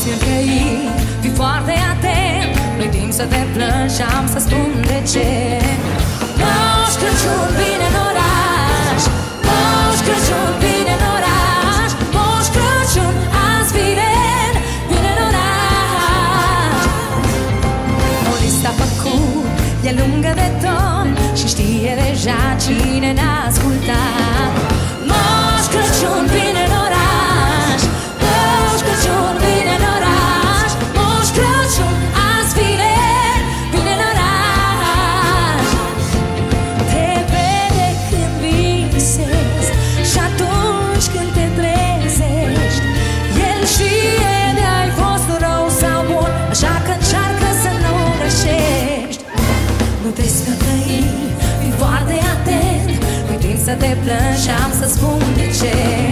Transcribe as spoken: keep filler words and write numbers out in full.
și trăi, fii foarte atent. Nu-i timp să te plângi și am să spun de ce. Moș Crăciun vine în oraș, Moș Crăciun vine în oraș, Moș Crăciun azi vine, vine în oraș. O listă făcut, e lungă de tot și știe deja cine ne-a ascultat. Moș Crăciun vine în oraș, Moș Crăciun vine în oraș, Moș Crăciun azi vine, vine în oraș. Te vede când visezi și atunci când te trezești. El știe de-ai fost rău sau bun, așa că încearcă să nu greșești. Nu te scăpăi, fii foarte atent. Nu-i timp să te plângi și am să spun de ce.